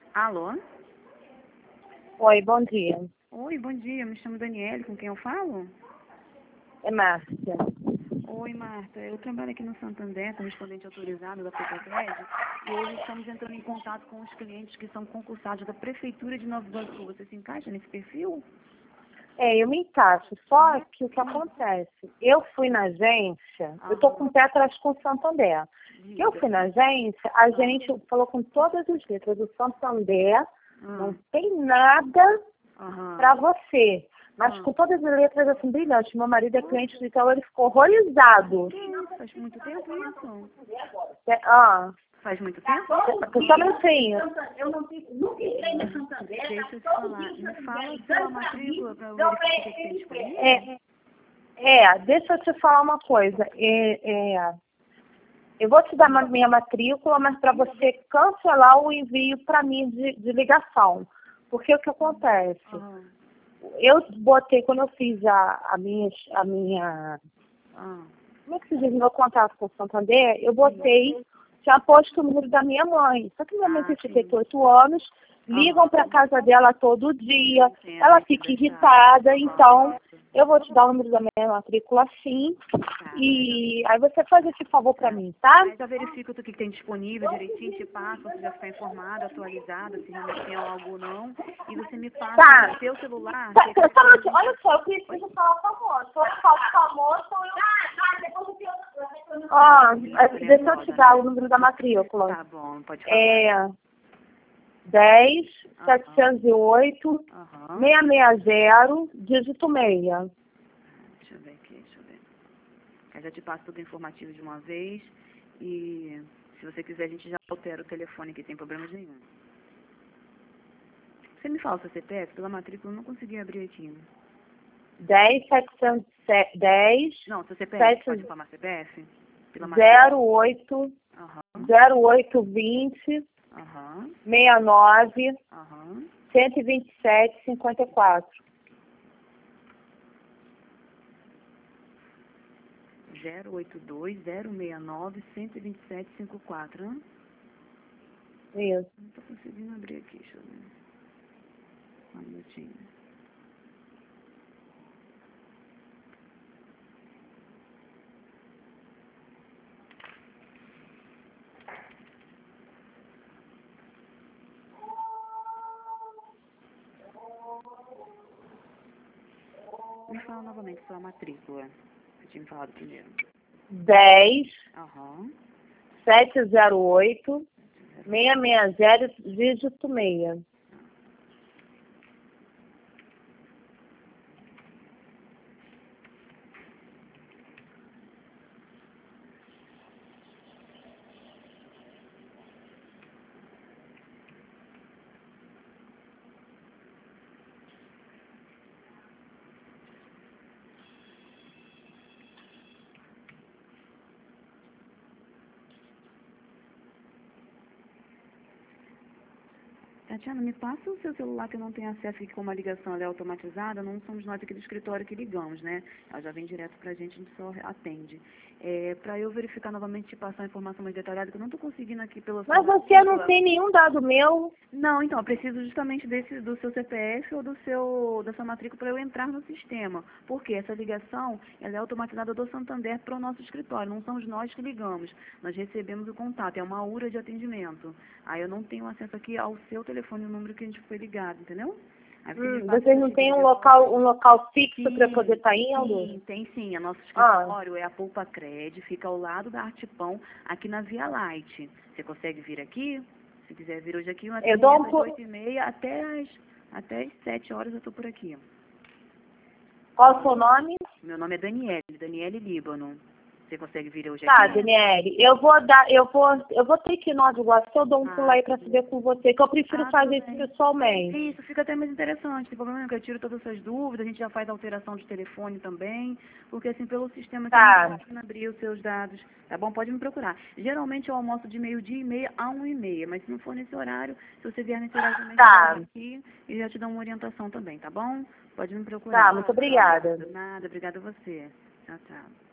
Alô? Oi, bom dia. Oi, bom dia. Me chamo Daniele, com quem eu falo? É Márcia. Oi, Marta. Eu trabalho aqui no Santander, correspondente autorizado da Petacred, e hoje estamos entrando em contato com os clientes que são concursados da Prefeitura de Nova Iguaçu. Você se encaixa nesse perfil? Eu me encaixo, só que o que acontece? Eu fui na agência, eu tô com o pé atrás com o Santander. Eu fui na agência, a gente falou com todas as letras do Santander, não tem nada para você. Mas com todas as letras assim brilhantes. Meu marido é cliente do Itaú, ele ficou horrorizado. Faz muito tempo isso? Faz muito tempo? Só um minutinho. Eu nunca entrei no Santander. Deixa eu te falar. Me fala a sua matrícula para eu verificar o que tem disponível. Deixa eu te falar uma coisa. Eu vou te dar minha matrícula, mas para você cancelar o envio para mim de ligação. Porque o que acontece? Eu botei, quando eu fiz a minha como é que se diz, meu contato com o Santander, eu botei, tinha posto o número da minha mãe. Só que minha mãe tem 58 anos, ligam para a casa dela todo dia, ela fica irritada, então eu vou te dar o número da minha matrícula sim, e aí você faz esse favor para mim, tá? Aí já verifica o que tem disponível direitinho, te passa, você já ficar informada, atualizada, se realmente tem algo ou não, e você me passa o seu celular. Olha só, eu preciso falar famoso. Se eu falo famoso, deixa eu te dar o número da matrícula. Tá bom, pode falar. 10 708 660, dígito 6. Deixa eu ver aqui, Eu já te passo tudo informativo de uma vez e se você quiser a gente já altera o telefone aqui, sem problemas nenhum. Você me fala o seu CPF? Pela matrícula eu não consegui abrir aqui. 10 710. Não, seu CPF, pode informar CPF? Pela 08 0820 69 127 54. 082-069-127-54, né? Isso. Não tô conseguindo abrir aqui, deixa eu ver. Um minutinho. Me fala novamente sua matrícula. Eu tinha me falado primeiro. 10 708 660, dígito 6. Tatiana, me passa o seu celular que eu não tenho acesso aqui com uma ligação, ela é automatizada, não somos nós aqui do escritório que ligamos, né? Ela já vem direto pra gente, a gente só atende. Para eu verificar novamente e te passar a informação mais detalhada, que eu não estou conseguindo aqui pelo Mas você não tem nenhum dado meu? Não, então, eu preciso justamente do seu CPF ou da sua matrícula para eu entrar no sistema. Porque essa ligação, ela é automatizada do Santander para o nosso escritório, não somos nós que ligamos. Nós recebemos o contato, é uma URA de atendimento. Aí eu não tenho acesso aqui ao seu telefone, o número que a gente foi ligado, entendeu? Vocês não têm um local fixo para poder estar indo? Sim, tem sim. O nosso escritório é a Poupa Cred, fica ao lado da Artipão, aqui na Via Light. Você consegue vir aqui? Se quiser vir hoje aqui, das 8h30 até as 7 horas eu estou por aqui. Qual o seu nome? Meu nome é Daniele Líbano. Você consegue vir hoje Tá, aqui? Daniele, eu vou ter que ir no Iguaçu, eu dou um pulo aí pra saber com você, que eu prefiro fazer isso pessoalmente. Isso, fica até mais interessante. Tem problema que eu tiro todas essas dúvidas, a gente já faz alteração de telefone também, porque assim, pelo sistema que a gente pode abrir os seus dados, tá bom? Pode me procurar. Geralmente eu almoço de 12h30 a 1h30, mas se não for nesse horário, se você vier nesse horário também, aqui e já te dou uma orientação também, tá bom? Pode me procurar. Tá, muito obrigada. Nada, obrigada a você. Tchau, tchau.